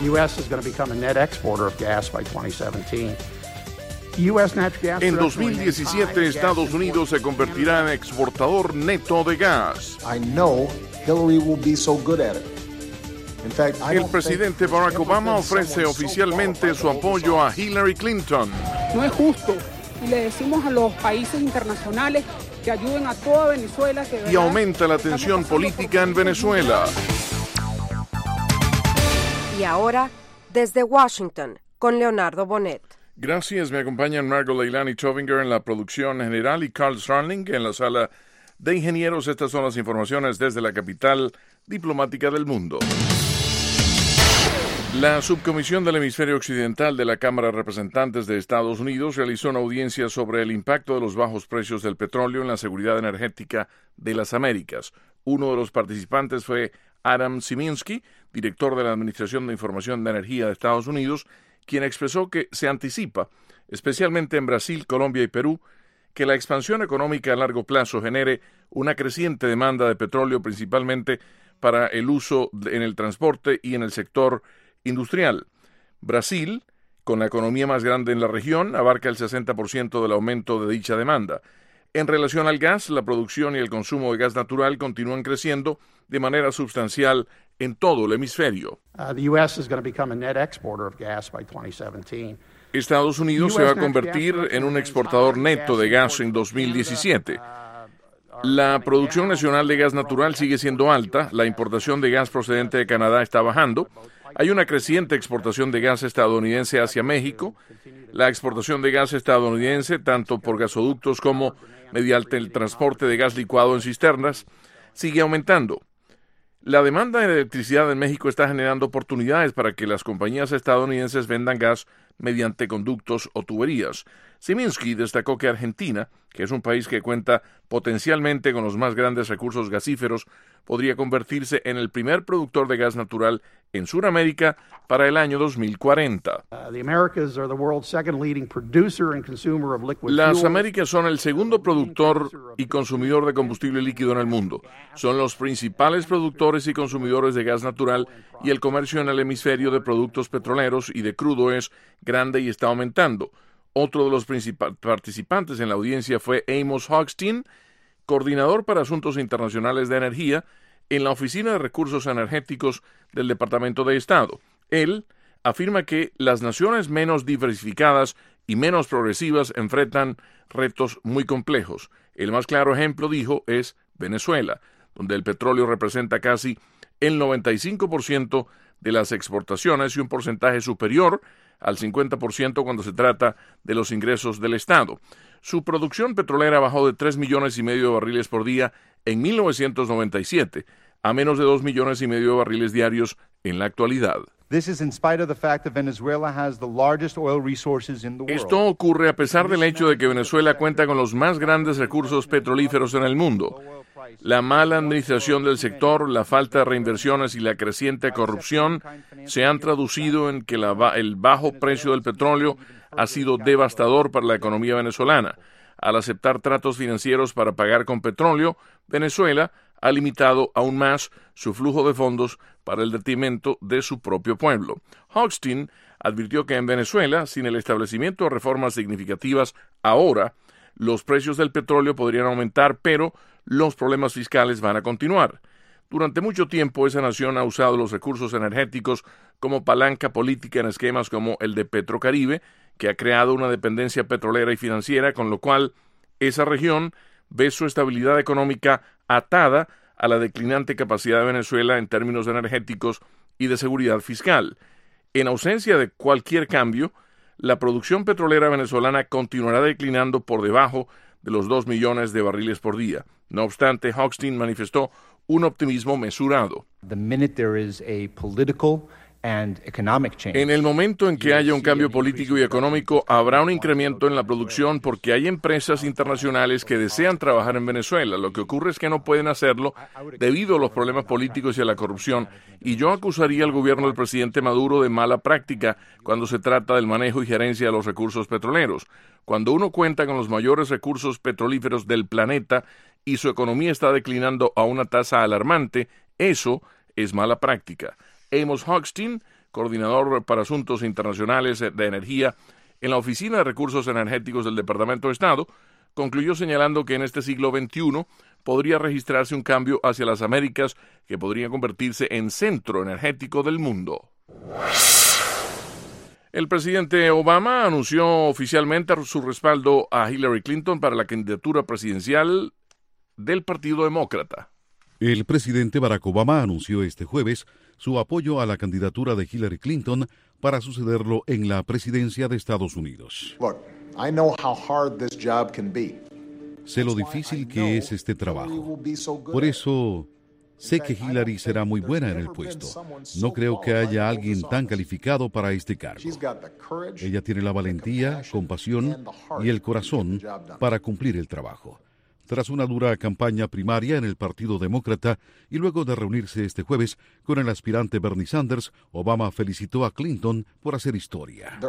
U.S. is going to become a net exporter of gas by 2017. En 2017, Estados Unidos se convertirá en exportador neto de gas. I know Hillary will be so good at it. In fact, El presidente Barack Obama ofrece oficialmente su apoyo a Hillary Clinton. No es justo, y le decimos a los países internacionales que ayuden a toda Venezuela. Y aumenta la tensión política en Venezuela. Y ahora, desde Washington, con Leonardo Bonet. Gracias, me acompañan Margot Leilani Tovinger en la producción general y Carl Starling en la sala de ingenieros. Estas son las informaciones desde la capital diplomática del mundo. La subcomisión del hemisferio occidental de la Cámara de Representantes de Estados Unidos realizó una audiencia sobre el impacto de los bajos precios del petróleo en la seguridad energética de las Américas. Uno de los participantes fue Adam Szyminski, director de la Administración de Información de Energía de Estados Unidos, quien expresó que se anticipa, especialmente en Brasil, Colombia y Perú, que la expansión económica a largo plazo genere una creciente demanda de petróleo, principalmente para el uso en el transporte y en el sector industrial. Brasil, con la economía más grande en la región, abarca el 60% del aumento de dicha demanda. En relación al gas, la producción y el consumo de gas natural continúan creciendo de manera sustancial en todo el hemisferio. The U.S. is going to become a net exporter of gas by 2017. Estados Unidos se va a convertir en un exportador neto de gas en 2017. La producción nacional de gas natural sigue siendo alta, la importación de gas procedente de Canadá está bajando, hay una creciente exportación de gas estadounidense hacia México, la exportación de gas estadounidense, tanto por gasoductos como mediante el transporte de gas licuado en cisternas, sigue aumentando. La demanda de electricidad en México está generando oportunidades para que las compañías estadounidenses vendan gas mediante conductos o tuberías. Szyminski destacó que Argentina, que es un país que cuenta potencialmente con los más grandes recursos gasíferos, podría convertirse en el primer productor de gas natural en Sudamérica para el año 2040. Las Américas son el segundo productor y consumidor de combustible líquido en el mundo. Son los principales productores y consumidores de gas natural y el comercio en el hemisferio de productos petroleros y de crudo es grande y está aumentando. Otro de los participantes en la audiencia fue Amos Hochstein, coordinador para asuntos internacionales de energía en la Oficina de Recursos Energéticos del Departamento de Estado. Él afirma que las naciones menos diversificadas y menos progresivas enfrentan retos muy complejos. El más claro ejemplo, dijo, es Venezuela, donde el petróleo representa casi el 95% de las exportaciones y un porcentaje superior al 50% cuando se trata de los ingresos del Estado. Su producción petrolera bajó de 3,5 millones de barriles por día en 1997 a menos de 2,5 millones de barriles diarios en la actualidad. Esto ocurre a pesar del hecho de que Venezuela cuenta con los más grandes recursos petrolíferos en el mundo. La mala administración del sector, la falta de reinversiones y la creciente corrupción se han traducido en que el bajo precio del petróleo ha sido devastador para la economía venezolana. Al aceptar tratos financieros para pagar con petróleo, Venezuela ha limitado aún más su flujo de fondos para el detrimento de su propio pueblo. Hochstein advirtió que en Venezuela, sin el establecimiento de reformas significativas ahora, los precios del petróleo podrían aumentar, pero los problemas fiscales van a continuar. Durante mucho tiempo, esa nación ha usado los recursos energéticos como palanca política en esquemas como el de Petrocaribe, que ha creado una dependencia petrolera y financiera, con lo cual esa región ve su estabilidad económica atada a la declinante capacidad de Venezuela en términos energéticos y de seguridad fiscal. En ausencia de cualquier cambio, la producción petrolera venezolana continuará declinando por debajo de los 2 millones de barriles por día. No obstante, Hochstein manifestó un optimismo mesurado. En el momento en que haya un cambio político y económico, habrá un incremento en la producción porque hay empresas internacionales que desean trabajar en Venezuela. Lo que ocurre es que no pueden hacerlo debido a los problemas políticos y a la corrupción. Y yo acusaría al gobierno del presidente Maduro de mala práctica cuando se trata del manejo y gerencia de los recursos petroleros. Cuando uno cuenta con los mayores recursos petrolíferos del planeta y su economía está declinando a una tasa alarmante, eso es mala práctica. Amos Hochstein, coordinador para asuntos internacionales de energía en la Oficina de Recursos Energéticos del Departamento de Estado, concluyó señalando que en este siglo XXI podría registrarse un cambio hacia las Américas que podría convertirse en centro energético del mundo. El presidente Obama anunció oficialmente su respaldo a Hillary Clinton para la candidatura presidencial del Partido Demócrata. El presidente Barack Obama anunció este jueves su apoyo a la candidatura de Hillary Clinton para sucederlo en la presidencia de Estados Unidos. Look, I know how hard this job can be. Sé lo difícil que es este trabajo. Por eso, sé que Hillary será muy buena en el puesto. No creo que haya alguien tan calificado para este cargo. Ella tiene la valentía, compasión y el corazón para cumplir el trabajo. Tras una dura campaña primaria en el Partido Demócrata y luego de reunirse este jueves con el aspirante Bernie Sanders, Obama felicitó a Clinton por hacer historia.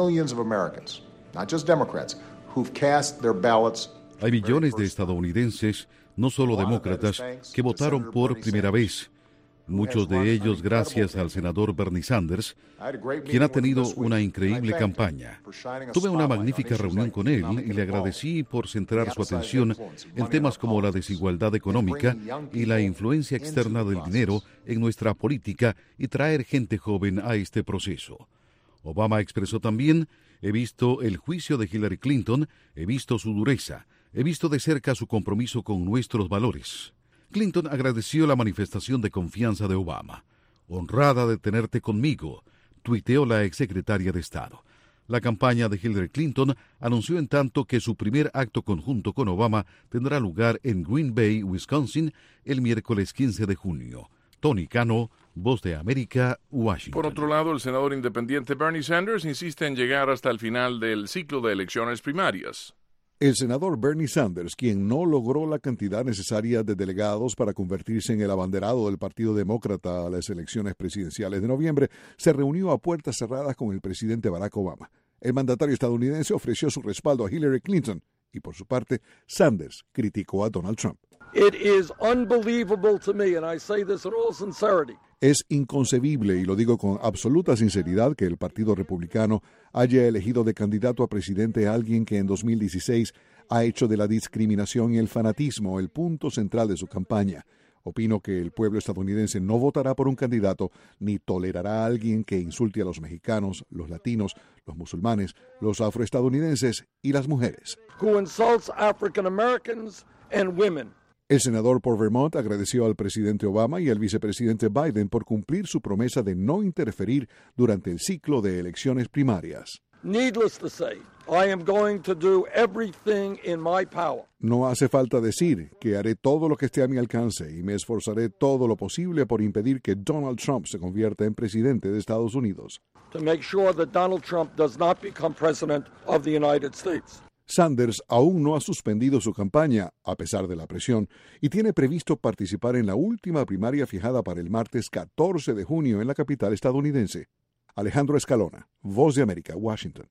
Hay millones de estadounidenses, no solo demócratas, que votaron por primera vez. Muchos de ellos gracias al senador Bernie Sanders, quien ha tenido una increíble campaña. Tuve una magnífica reunión con él y le agradecí por centrar su atención en temas como la desigualdad económica y la influencia externa del dinero en nuestra política y traer gente joven a este proceso. Obama expresó también: he visto el juicio de Hillary Clinton, he visto su dureza, he visto de cerca su compromiso con nuestros valores. Clinton agradeció la manifestación de confianza de Obama. Honrada de tenerte conmigo, tuiteó la exsecretaria de Estado. La campaña de Hillary Clinton anunció en tanto que su primer acto conjunto con Obama tendrá lugar en Green Bay, Wisconsin, el miércoles 15 de junio. Tony Cano, Voz de América, Washington. Por otro lado, el senador independiente Bernie Sanders insiste en llegar hasta el final del ciclo de elecciones primarias. El senador Bernie Sanders, quien no logró la cantidad necesaria de delegados para convertirse en el abanderado del Partido Demócrata a las elecciones presidenciales de noviembre, se reunió a puertas cerradas con el presidente Barack Obama. El mandatario estadounidense ofreció su respaldo a Hillary Clinton y, por su parte, Sanders criticó a Donald Trump. It is unbelievable to me, and I say this in all sincerity. Es inconcebible, y lo digo con absoluta sinceridad, que el Partido Republicano haya elegido de candidato a presidente a alguien que en 2016 ha hecho de la discriminación y el fanatismo el punto central de su campaña. Opino que el pueblo estadounidense no votará por un candidato ni tolerará a alguien que insulte a los mexicanos, los latinos, los musulmanes, los afroestadounidenses y las mujeres. Who insults African Americans and women. El senador por Vermont agradeció al presidente Obama y al vicepresidente Biden por cumplir su promesa de no interferir durante el ciclo de elecciones primarias. Needless to say, I am going to do everything in my power. No hace falta decir que haré todo lo que esté a mi alcance y me esforzaré todo lo posible por impedir que Donald Trump se convierta en presidente de Estados Unidos. To make sure that Donald Trump does not become president of the United States. Sanders aún no ha suspendido su campaña, a pesar de la presión, y tiene previsto participar en la última primaria fijada para el martes 14 de junio en la capital estadounidense. Alejandro Escalona, Voz de América, Washington.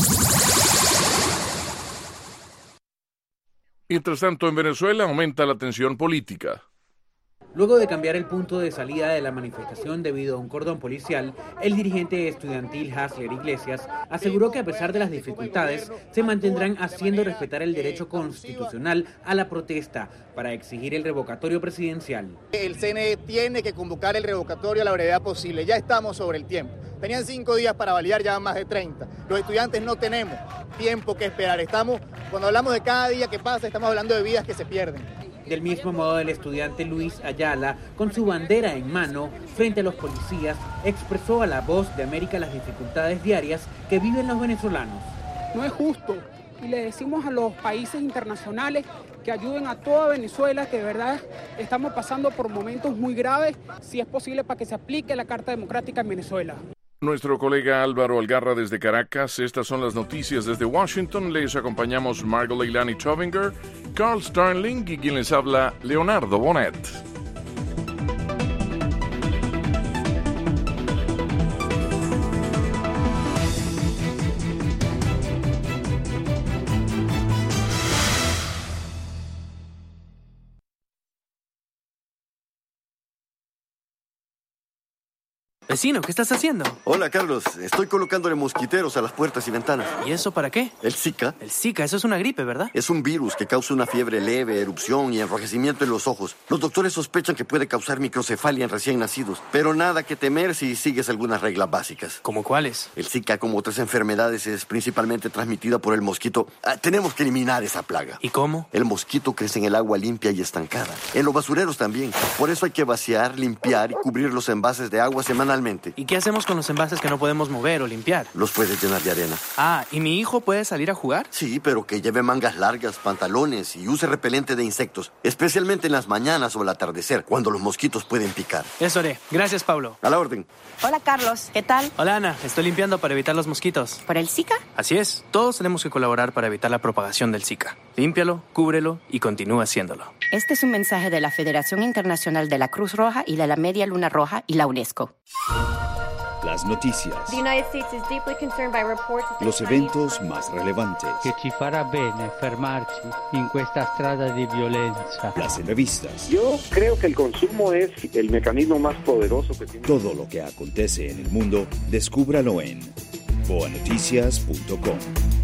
Mientras tanto, en Venezuela aumenta la tensión política. Luego de cambiar el punto de salida de la manifestación debido a un cordón policial, el dirigente estudiantil Hasler Iglesias aseguró que a pesar de las dificultades, se mantendrán haciendo respetar el derecho constitucional a la protesta para exigir el revocatorio presidencial. El CNE tiene que convocar el revocatorio a la brevedad posible, ya estamos sobre el tiempo. Tenían 5 días para validar, ya van más de 30. Los estudiantes no tenemos tiempo que esperar. Cuando hablamos de cada día que pasa, estamos hablando de vidas que se pierden. Del mismo modo, el estudiante Luis Ayala, con su bandera en mano, frente a los policías, expresó a la Voz de América las dificultades diarias que viven los venezolanos. No es justo, y le decimos a los países internacionales que ayuden a toda Venezuela, que de verdad estamos pasando por momentos muy graves, si es posible, para que se aplique la Carta Democrática en Venezuela. Nuestro colega Álvaro Algarra desde Caracas. Estas son las noticias desde Washington. Les acompañamos Margot Leilani Tovinger, Carl Starling y quien les habla, Leonardo Bonet. Vecino, ¿qué estás haciendo? Hola, Carlos. Estoy colocándole mosquiteros a las puertas y ventanas. ¿Y eso para qué? El Zika. El Zika, eso es una gripe, ¿verdad? Es un virus que causa una fiebre leve, erupción y enrojecimiento en los ojos. Los doctores sospechan que puede causar microcefalia en recién nacidos, pero nada que temer si sigues algunas reglas básicas. ¿Cómo cuáles? El Zika, como otras enfermedades, es principalmente transmitida por el mosquito. Tenemos que eliminar esa plaga. ¿Y cómo? El mosquito crece en el agua limpia y estancada. En los basureros también. Por eso hay que vaciar, limpiar y cubrir los envases de agua semanalmente. ¿Y qué hacemos con los envases que no podemos mover o limpiar? Los puedes llenar de arena. Ah, ¿y mi hijo puede salir a jugar? Sí, pero que lleve mangas largas, pantalones y use repelente de insectos, especialmente en las mañanas o al atardecer, cuando los mosquitos pueden picar. Eso haré. Gracias, Pablo. A la orden. Hola, Carlos. ¿Qué tal? Hola, Ana. Estoy limpiando para evitar los mosquitos. ¿Por el Zika? Así es. Todos tenemos que colaborar para evitar la propagación del Zika. Límpialo, cúbrelo y continúa haciéndolo. Este es un mensaje de la Federación Internacional de la Cruz Roja y de la Media Luna Roja y la UNESCO. Las noticias. Los eventos más relevantes. Che ci farà bene fermarci in questa strada di violenza. Las entrevistas. Yo creo que el consumo es el mecanismo más poderoso que tiene. Todo lo que acontece en el mundo, descúbralo en boanoticias.com.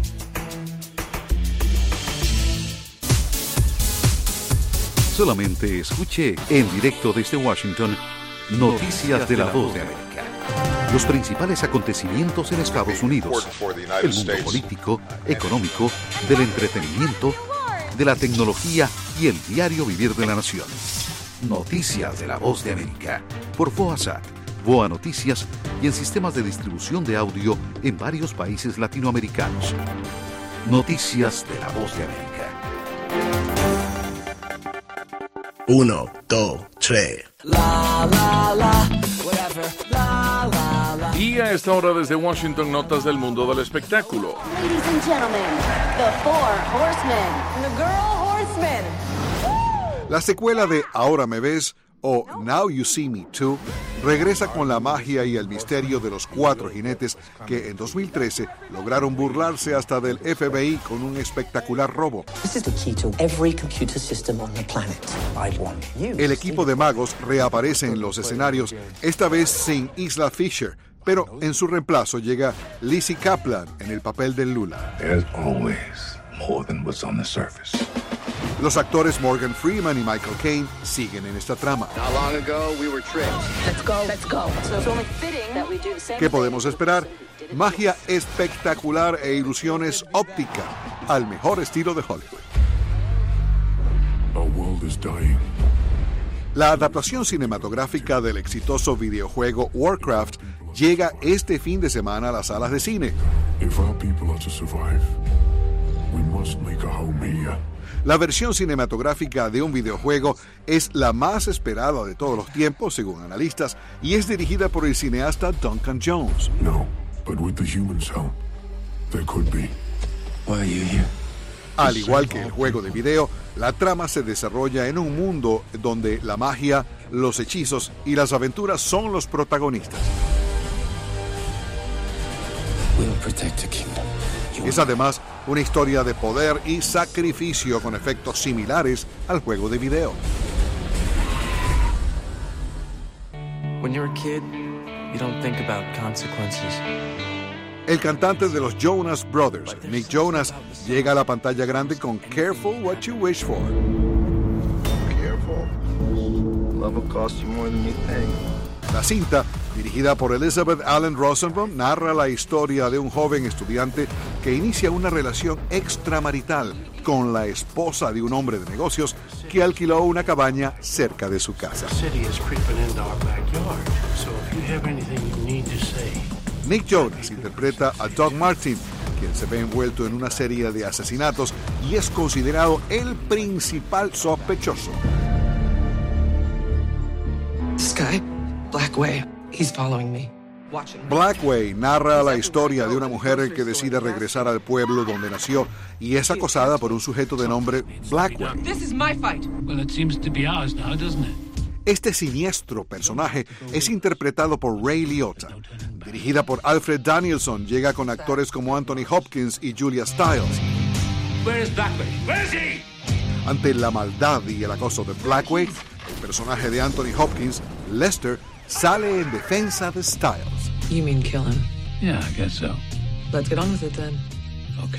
Solamente escuche en directo desde Washington Noticias de la Voz de América. Los principales acontecimientos en Estados Unidos, el mundo político, económico, del entretenimiento, de la tecnología y el diario vivir de la nación. Noticias de la Voz de América, por VOASAT, VOA Noticias y en sistemas de distribución de audio en varios países latinoamericanos. Noticias de la Voz de América. 1, 2, 3. La, la, la, whatever. La, la, la. Y a esta hora desde Washington, notas del mundo del espectáculo. Ladies and gentlemen, the Four Horsemen, the Girl Horsemen. La secuela de Ahora me ves o Now You See Me Too regresa con la magia y el misterio de los 4 jinetes que en 2013 lograron burlarse hasta del FBI con un espectacular robo. El equipo de magos reaparece en los escenarios, esta vez sin Isla Fisher, pero en su reemplazo llega Lizzie Kaplan en el papel de Lula. There's always more than what's on the surface. Los actores Morgan Freeman y Michael Caine siguen en esta trama. ¿Qué podemos esperar? Magia espectacular e ilusiones ópticas al mejor estilo de Hollywood. Our world is dying. La adaptación cinematográfica del exitoso videojuego Warcraft llega este fin de semana a las salas de cine. If our people are to survive, we must make a home here. La versión cinematográfica de un videojuego es la más esperada de todos los tiempos, según analistas, y es dirigida por el cineasta Duncan Jones. No, but with the humans' help, there could be. Why are you here? Al igual que el juego de video, la trama se desarrolla en un mundo donde la magia, los hechizos y las aventuras son los protagonistas. We will protect the kingdom. Es además una historia de poder y sacrificio con efectos similares al juego de video. When you're a kid, you don't think about consequences. El cantante de los Jonas Brothers, Nick Jonas, llega a la pantalla grande con Careful What You Wish For. Careful. Love will cost you more than you think. La cinta, dirigida por Elizabeth Allen Rosenbaum, narra la historia de un joven estudiante que inicia una relación extramarital con la esposa de un hombre de negocios que alquiló una cabaña cerca de su casa. Nick Jonas interpreta a Doug Martin, quien se ve envuelto en una serie de asesinatos y es considerado el principal sospechoso. This guy, Blackway, he's following me. Blackway narra la historia de una mujer que decide regresar al pueblo donde nació y es acosada por un sujeto de nombre Blackway. This is my fight. Well, it seems to be ours now, doesn't it? Este siniestro personaje es interpretado por Ray Liotta. Dirigida por Alfred Danielson, llega con actores como Anthony Hopkins y Julia Stiles. Where is Blackway? Where is he? Ante la maldad y el acoso de Blackway, el personaje de Anthony Hopkins, Lester, sale en defensa de Styles. You mean kill him? Yeah, I guess so. Let's get on with it then. Okay.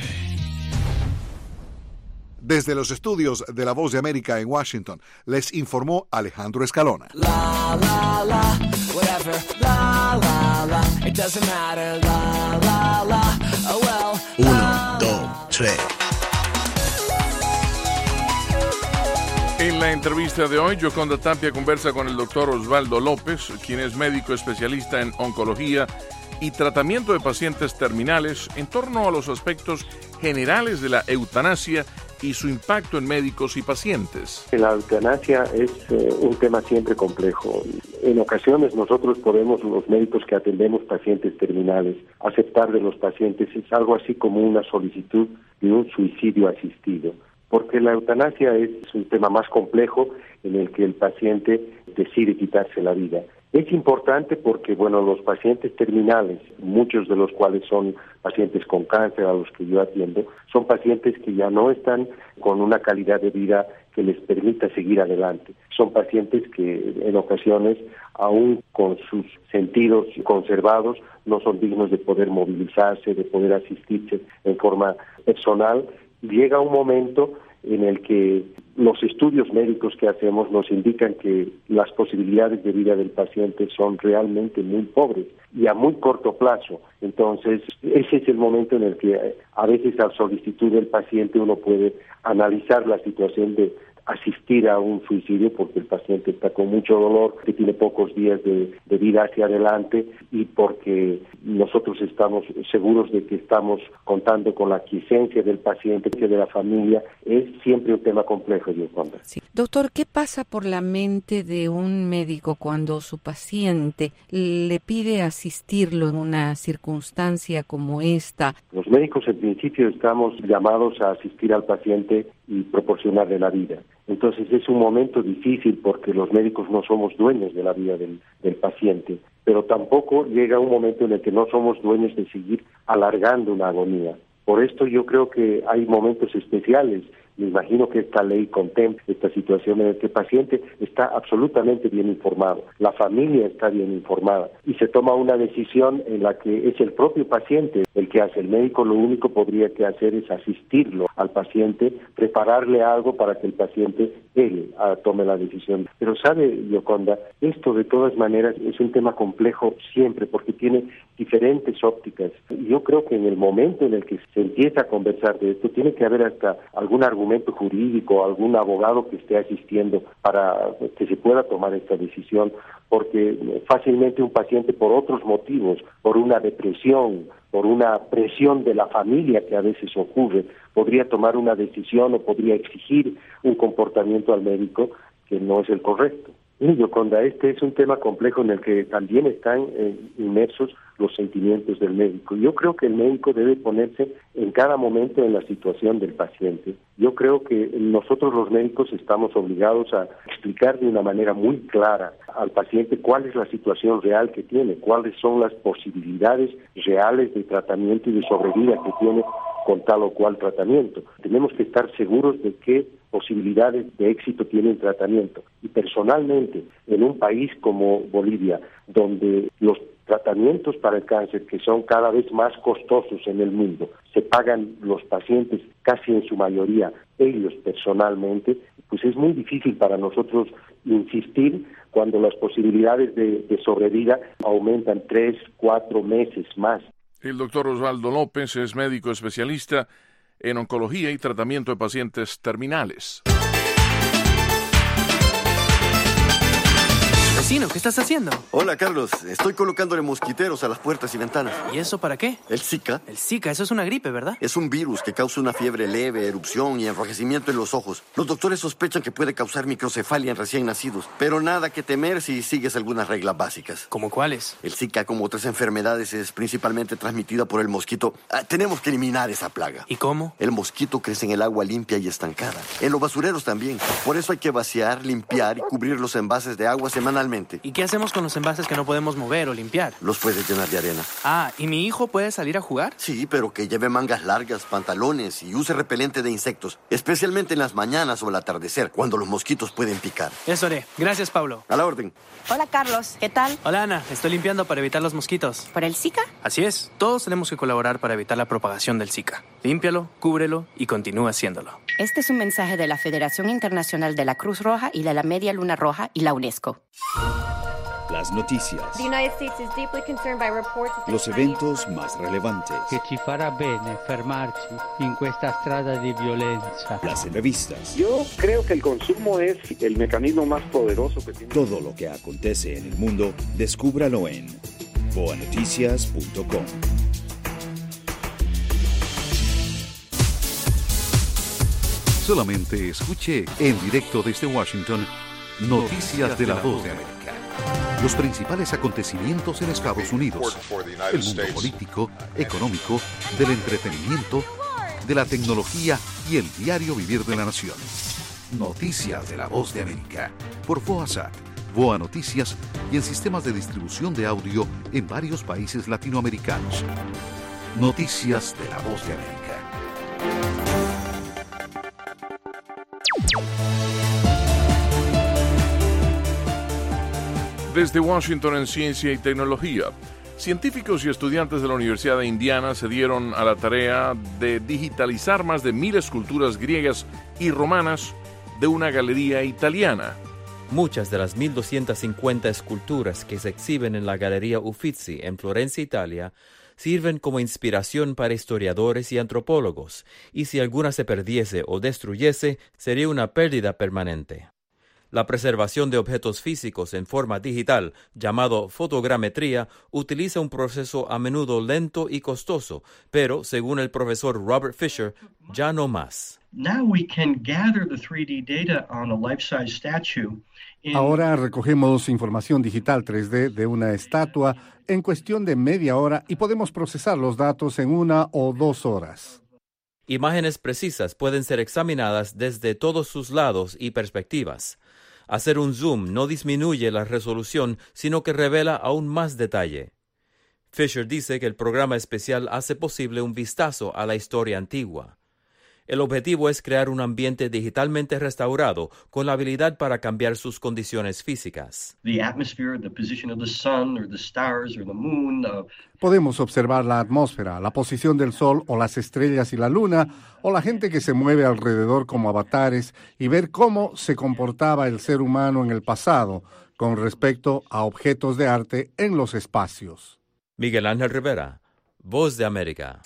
Desde los estudios de La Voz de América en Washington, les informó Alejandro Escalona. La, la, la, whatever, la, la, la, it doesn't matter, la, la, la, oh well. 1, 2, 3. En la entrevista de hoy, Yoconda Tapia conversa con el doctor Osvaldo López, quien es médico especialista en oncología y tratamiento de pacientes terminales en torno a los aspectos generales de la eutanasia y su impacto en médicos y pacientes. La eutanasia es un tema siempre complejo. En ocasiones nosotros podemos, los médicos que atendemos pacientes terminales, aceptar de los pacientes es algo así como una solicitud de un suicidio asistido, porque la eutanasia es un tema más complejo en el que el paciente decide quitarse la vida. Es importante porque, bueno, los pacientes terminales, muchos de los cuales son pacientes con cáncer a los que yo atiendo, son pacientes que ya no están con una calidad de vida que les permita seguir adelante. Son pacientes que en ocasiones, aún con sus sentidos conservados, no son dignos de poder movilizarse, de poder asistirse en forma personal. Llega un momento en el que los estudios médicos que hacemos nos indican que las posibilidades de vida del paciente son realmente muy pobres y a muy corto plazo. Entonces, ese es el momento en el que a veces a solicitud del paciente uno puede analizar la situación de asistir a un suicidio porque el paciente está con mucho dolor, que tiene pocos días de vida hacia adelante y porque nosotros estamos seguros de que estamos contando con la aquiescencia del paciente, de la familia. Es siempre un tema complejo, Yoconda. Sí. Doctor, ¿qué pasa por la mente de un médico cuando su paciente le pide asistirlo en una circunstancia como esta? Los médicos en principio estamos llamados a asistir al paciente y proporcionarle la vida. Entonces es un momento difícil porque los médicos no somos dueños de la vida del paciente, pero tampoco llega un momento en el que no somos dueños de seguir alargando una agonía. Por esto yo creo que hay momentos especiales. Me imagino que esta ley contempla esta situación en la que el paciente está absolutamente bien informado, la familia está bien informada y se toma una decisión en la que es el propio paciente el que hace. El médico lo único podría que hacer es asistirlo al paciente, prepararle algo para que el paciente él tome la decisión. Pero sabe, Yoconda, esto de todas maneras es un tema complejo siempre porque tiene diferentes ópticas. Yo creo que en el momento en el que se empieza a conversar de esto tiene que haber hasta algún argumento jurídico, algún abogado que esté asistiendo para que se pueda tomar esta decisión, porque fácilmente un paciente por otros motivos, por una depresión, por una presión de la familia que a veces ocurre, podría tomar una decisión o podría exigir un comportamiento al médico que no es el correcto. Y Yoconda, este es un tema complejo en el que también están inmersos los sentimientos del médico. Yo creo que el médico debe ponerse en cada momento en la situación del paciente. Yo creo que nosotros los médicos estamos obligados a explicar de una manera muy clara al paciente cuál es la situación real que tiene, cuáles son las posibilidades reales de tratamiento y de sobrevida que tiene con tal o cual tratamiento. Tenemos que estar seguros de qué posibilidades de éxito tiene el tratamiento. Y personalmente, en un país como Bolivia, donde los tratamientos para el cáncer, que son cada vez más costosos en el mundo, se pagan los pacientes casi en su mayoría ellos personalmente, pues es muy difícil para nosotros insistir cuando las posibilidades de sobrevida aumentan 3, 4 meses más. El doctor Osvaldo López es médico especialista en oncología y tratamiento de pacientes terminales. Vecino, ¿qué estás haciendo? Hola, Carlos. Estoy colocándole mosquiteros a las puertas y ventanas. ¿Y eso para qué? El Zika. El Zika, eso es una gripe, ¿verdad? Es un virus que causa una fiebre leve, erupción y enrojecimiento en los ojos. Los doctores sospechan que puede causar microcefalia en recién nacidos, pero nada que temer si sigues algunas reglas básicas. ¿Cómo cuáles? El Zika, como otras enfermedades, es principalmente transmitida por el mosquito. Tenemos que eliminar esa plaga. ¿Y cómo? El mosquito crece en el agua limpia y estancada. En los basureros también. Por eso hay que vaciar, limpiar y cubrir los envases de agua semanalmente. paciente. ¿Y qué hacemos con los envases que no podemos mover o limpiar? Los puedes llenar de arena. Ah, ¿y mi hijo puede salir a jugar? Sí, pero que lleve mangas largas, pantalones y use repelente de insectos, especialmente en las mañanas o al atardecer, cuando los mosquitos pueden picar. Eso haré. Gracias, Pablo. A la orden. Hola, Carlos. ¿Qué tal? Hola, Ana. Estoy limpiando para evitar los mosquitos. ¿Por el Zika? Así es. Todos tenemos que colaborar para evitar la propagación del Zika. Límpialo, cúbrelo y continúa haciéndolo. Este es un mensaje de la Federación Internacional de la Cruz Roja y de la Media Luna Roja y la UNESCO. Las noticias. The United States is deeply concerned by reports that Los eventos más relevantes. Che ci farà bene fermarci in questa strada di violenza. Las entrevistas. Yo creo que el consumo es el mecanismo más poderoso que tiene. Todo lo que acontece en el mundo, descúbralo en voanoticias.com. Solamente escuche en directo desde Washington Noticias de la Voz de América. Los principales acontecimientos en Estados Unidos, el mundo político, económico, del entretenimiento, de la tecnología y el diario vivir de la nación. Noticias de la Voz de América, por VOASAT, VOA Noticias y en sistemas de distribución de audio en varios países latinoamericanos. Noticias de la Voz de América. Desde Washington en Ciencia y Tecnología, científicos y estudiantes de la Universidad de Indiana se dieron a la tarea de digitalizar más de 1000 esculturas griegas y romanas de una galería italiana. Muchas de las 1.250 esculturas que se exhiben en la Galería Uffizi en Florencia, Italia, sirven como inspiración para historiadores y antropólogos, y si alguna se perdiese o destruyese, sería una pérdida permanente. La preservación de objetos físicos en forma digital, llamado fotogrametría, utiliza un proceso a menudo lento y costoso, pero, según el profesor Robert Fisher, ya no más. Ahora recogemos información digital 3D de una estatua en cuestión de media hora y podemos procesar los datos en 1 o 2 horas. Imágenes precisas pueden ser examinadas desde todos sus lados y perspectivas. Hacer un zoom no disminuye la resolución, sino que revela aún más detalle. Fisher dice que el programa especial hace posible un vistazo a la historia antigua. El objetivo es crear un ambiente digitalmente restaurado con la habilidad para cambiar sus condiciones físicas. Podemos observar la atmósfera, la posición del Sol o las estrellas y la Luna, o la gente que se mueve alrededor como avatares, y ver cómo se comportaba el ser humano en el pasado con respecto a objetos de arte en los espacios. Miguel Ángel Rivera, Voz de América.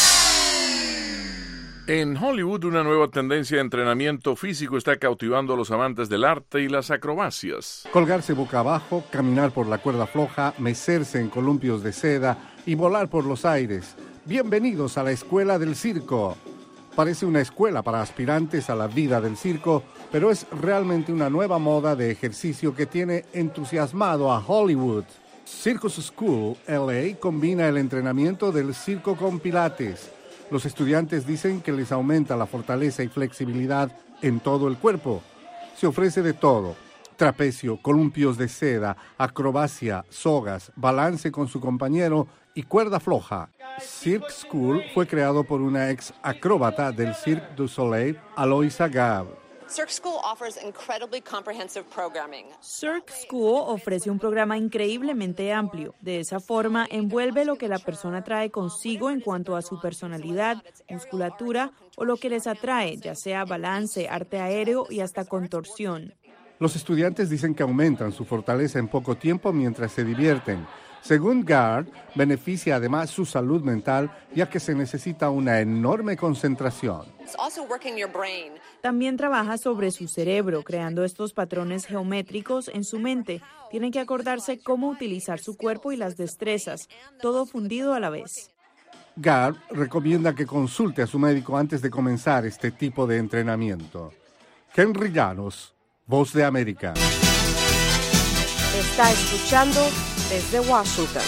En Hollywood, una nueva tendencia de entrenamiento físico está cautivando a los amantes del arte y las acrobacias. Colgarse boca abajo, caminar por la cuerda floja, mecerse en columpios de seda y volar por los aires. Bienvenidos a la Escuela del Circo. Parece una escuela para aspirantes a la vida del circo, pero es realmente una nueva moda de ejercicio que tiene entusiasmado a Hollywood. Circus School LA combina el entrenamiento del circo con pilates. Los estudiantes dicen que les aumenta la fortaleza y flexibilidad en todo el cuerpo. Se ofrece de todo: trapecio, columpios de seda, acrobacia, sogas, balance con su compañero y cuerda floja. Cirque School fue creado por una ex acróbata del Cirque du Soleil, Aloysia Gab. Cirque School offers incredibly comprehensive programming. Cirque School ofrece un programa increíblemente amplio. De esa forma, envuelve lo que la persona trae consigo en cuanto a su personalidad, musculatura o lo que les atrae, ya sea balance, arte aéreo y hasta contorsión. Los estudiantes dicen que aumentan su fortaleza en poco tiempo mientras se divierten. Según Gard, beneficia además su salud mental, ya que se necesita una enorme concentración. También trabaja sobre su cerebro, creando estos patrones geométricos en su mente. Tienen que acordarse cómo utilizar su cuerpo y las destrezas, todo fundido a la vez. Gard recomienda que consulte a su médico antes de comenzar este tipo de entrenamiento. Henry Llanos, Voz de América. Está escuchando desde Washington.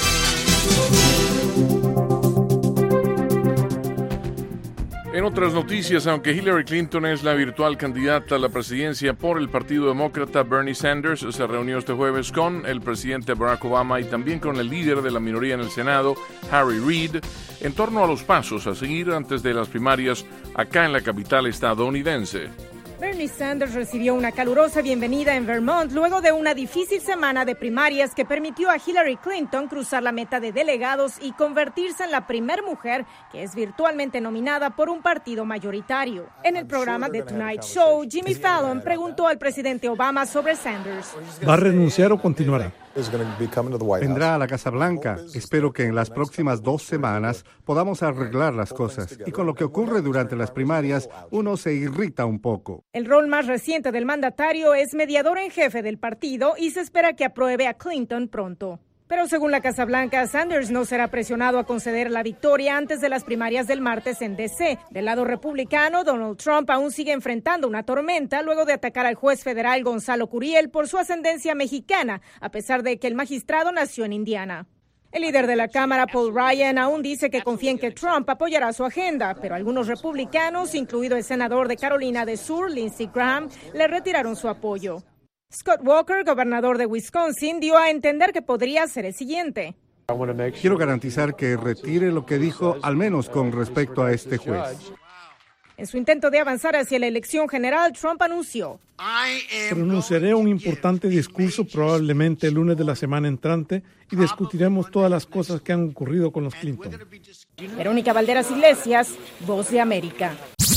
En otras noticias, aunque Hillary Clinton es la virtual candidata a la presidencia por el Partido Demócrata, Bernie Sanders se reunió este jueves con el presidente Barack Obama y también con el líder de la minoría en el Senado, Harry Reid, en torno a los pasos a seguir antes de las primarias acá en la capital estadounidense. Bernie Sanders recibió una calurosa bienvenida en Vermont luego de una difícil semana de primarias que permitió a Hillary Clinton cruzar la meta de delegados y convertirse en la primer mujer que es virtualmente nominada por un partido mayoritario. En el programa The Tonight Show, Jimmy Fallon preguntó al presidente Obama sobre Sanders. ¿Va a renunciar o continuará? Vendrá a la Casa Blanca. Espero que en las próximas 2 semanas podamos arreglar las cosas. Y con lo que ocurre durante las primarias, uno se irrita un poco. El rol más reciente del mandatario es mediador en jefe del partido y se espera que apruebe a Clinton pronto. Pero según la Casa Blanca, Sanders no será presionado a conceder la victoria antes de las primarias del martes en D.C. Del lado republicano, Donald Trump aún sigue enfrentando una tormenta luego de atacar al juez federal Gonzalo Curiel por su ascendencia mexicana, a pesar de que el magistrado nació en Indiana. El líder de la Cámara, Paul Ryan, aún dice que confía en que Trump apoyará su agenda, pero algunos republicanos, incluido el senador de Carolina del Sur, Lindsey Graham, le retiraron su apoyo. Scott Walker, gobernador de Wisconsin, dio a entender que podría ser el siguiente. Quiero garantizar que retire lo que dijo, al menos con respecto a este juez. En su intento de avanzar hacia la elección general, Trump anunció: pronunciaré un importante discurso probablemente el lunes de la semana entrante y discutiremos todas las cosas que han ocurrido con los Clinton. Verónica Valderas Iglesias, Voz de América.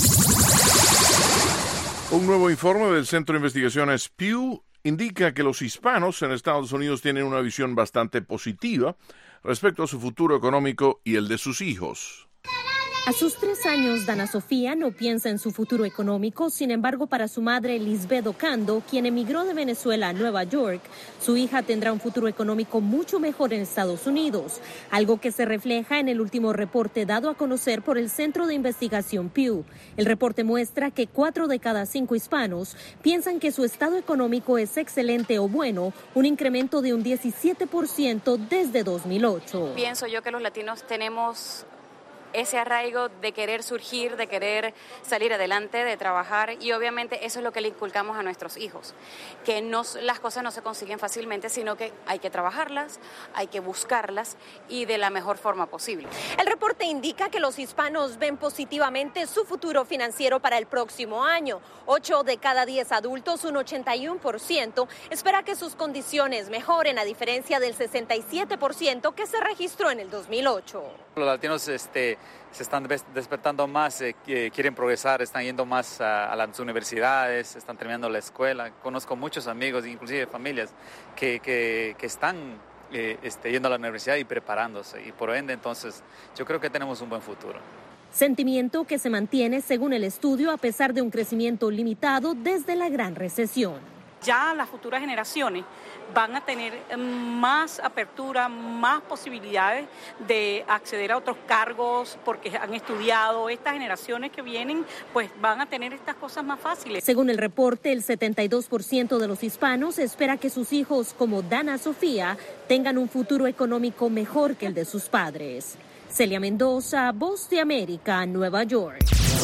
Un nuevo informe del Centro de Investigaciones Pew indica que los hispanos en Estados Unidos tienen una visión bastante positiva respecto a su futuro económico y el de sus hijos. A sus 3 años, Dana Sofía no piensa en su futuro económico. Sin embargo, para su madre, Lisbeth Ocando, quien emigró de Venezuela a Nueva York, su hija tendrá un futuro económico mucho mejor en Estados Unidos, algo que se refleja en el último reporte dado a conocer por el Centro de Investigación Pew. El reporte muestra que 4 de cada 5 hispanos piensan que su estado económico es excelente o bueno, un incremento de un 17% desde 2008. Pienso yo que los latinos tenemos ese arraigo de querer surgir, de querer salir adelante, de trabajar, y obviamente eso es lo que le inculcamos a nuestros hijos, que las cosas no se consiguen fácilmente, sino que hay que trabajarlas, hay que buscarlas y de la mejor forma posible. El reporte indica que los hispanos ven positivamente su futuro financiero para el próximo año. 8 de cada 10 adultos, un 81%, espera que sus condiciones mejoren, a diferencia del 67% que se registró en el 2008. Los latinos se están despertando más, quieren progresar, están yendo más a las universidades, están terminando la escuela. Conozco muchos amigos, inclusive familias, que están yendo a la universidad y preparándose. Y por ende, entonces, yo creo que tenemos un buen futuro. Sentimiento que se mantiene, según el estudio, a pesar de un crecimiento limitado desde la Gran Recesión. Ya las futuras generaciones van a tener más apertura, más posibilidades de acceder a otros cargos porque han estudiado. Estas generaciones que vienen pues van a tener estas cosas más fáciles. Según el reporte, el 72% de los hispanos espera que sus hijos, como Dana Sofía, tengan un futuro económico mejor que el de sus padres. Celia Mendoza, Voz de América, Nueva York.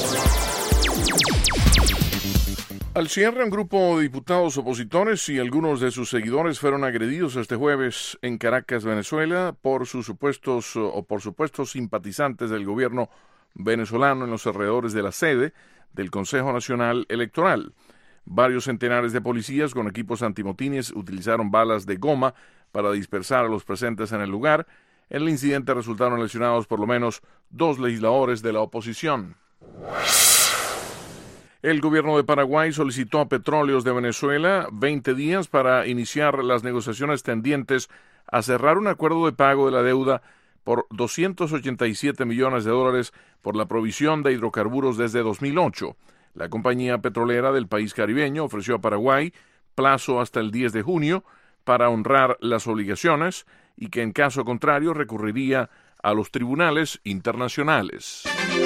Al cierre, un grupo de diputados opositores y algunos de sus seguidores fueron agredidos este jueves en Caracas, Venezuela, por supuestos simpatizantes del gobierno venezolano en los alrededores de la sede del Consejo Nacional Electoral. Varios centenares de policías con equipos antimotines utilizaron balas de goma para dispersar a los presentes en el lugar. En el incidente resultaron lesionados por lo menos 2 legisladores de la oposición. El gobierno de Paraguay solicitó a Petróleos de Venezuela 20 días para iniciar las negociaciones tendientes a cerrar un acuerdo de pago de la deuda por $287 millones por la provisión de hidrocarburos desde 2008. La compañía petrolera del país caribeño ofreció a Paraguay plazo hasta el 10 de junio para honrar las obligaciones y que en caso contrario recurriría a los tribunales internacionales.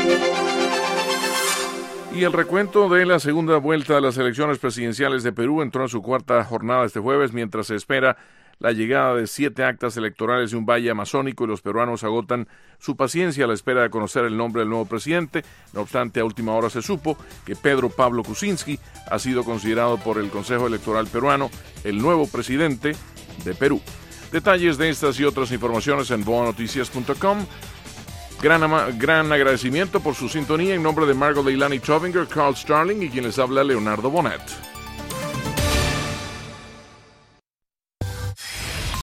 Y el recuento de la segunda vuelta de las elecciones presidenciales de Perú entró en su 4ª jornada este jueves, mientras se espera la llegada de 7 actas electorales de un valle amazónico y los peruanos agotan su paciencia a la espera de conocer el nombre del nuevo presidente. No obstante, a última hora se supo que Pedro Pablo Kuczynski ha sido considerado por el Consejo Electoral peruano el nuevo presidente de Perú. Detalles de estas y otras informaciones en boanoticias.com. Gran agradecimiento por su sintonía en nombre de Margot Leilani Chovinger, Carl Starling y quien les habla Leonardo Bonet.